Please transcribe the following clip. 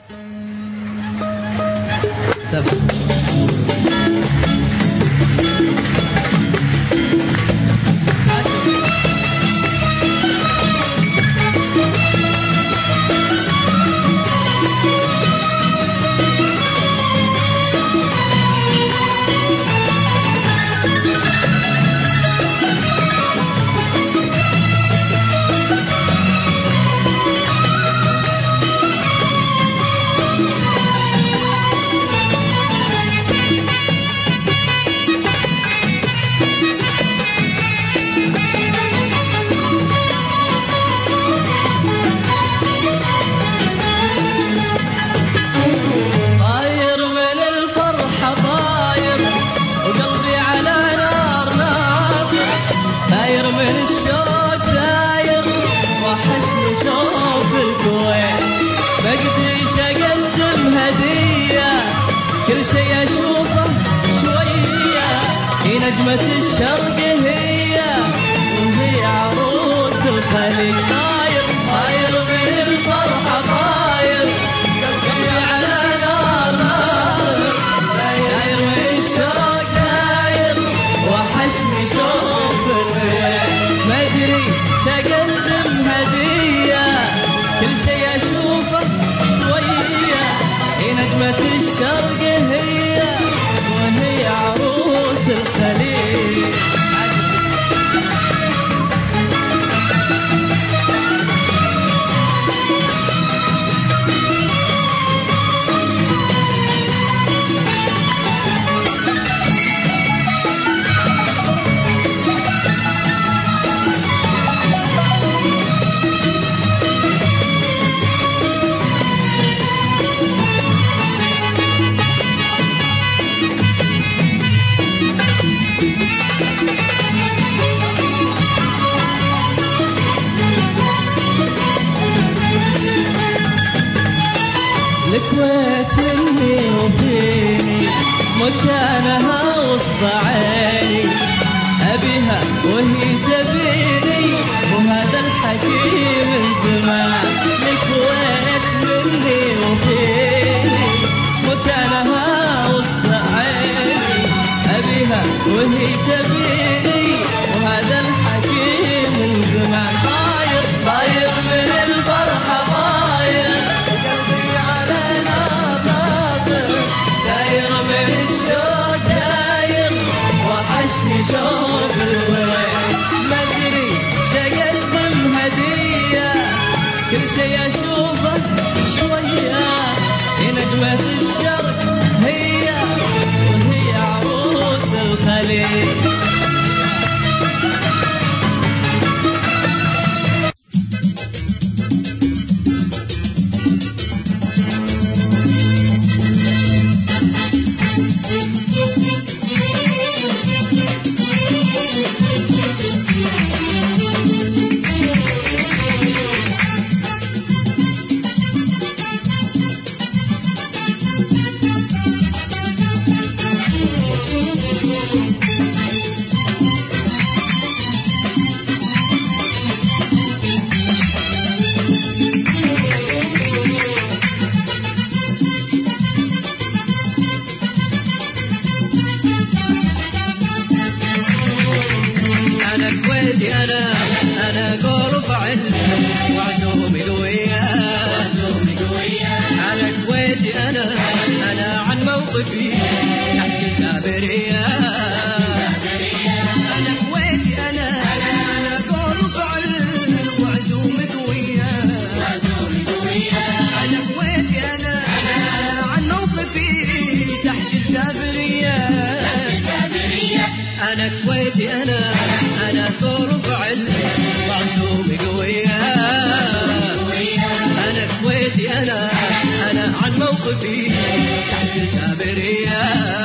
نجمة الشرق هي وهي عروس الخليج. طاير طاير من الفرحة طاير قلبي على نار نار. طاير من الشوق داير وحشني شوف الوين. ما ادري شقدم هدية كل شي اشوفه شوية. نجمة الشرق هي وهي عروس الخليج. الكويت مني وفيني مكانها وسط عيني. أبيها وهي تبيني وهذا الحكي من زمان. الكويت مني وفيني مكانها وسط عيني. أبيها وهي تبيني وهذا الحكي من زمان. طاير طاير من الفرحة طاير قلبي على نار ناطر. داير من الشوق داير وحشني شوق الوين. ما ادري شقدم هدية كل شي اشوفه شوية. نجمة الشرق هي وهي عروس الخليج. أنا قلب علم وعزومي قوية. على كويتي أنا عن موقفي تحت الكابرية. أنا كويتي أنا قلب علم وعزومي قوية. أنا كويتي أنا عن موقفي تحت الكابرية. أنا كويتي أنا قلب علم وعزومي قوية. أنا كويتي أنا عن موقفي تحت الكابرية.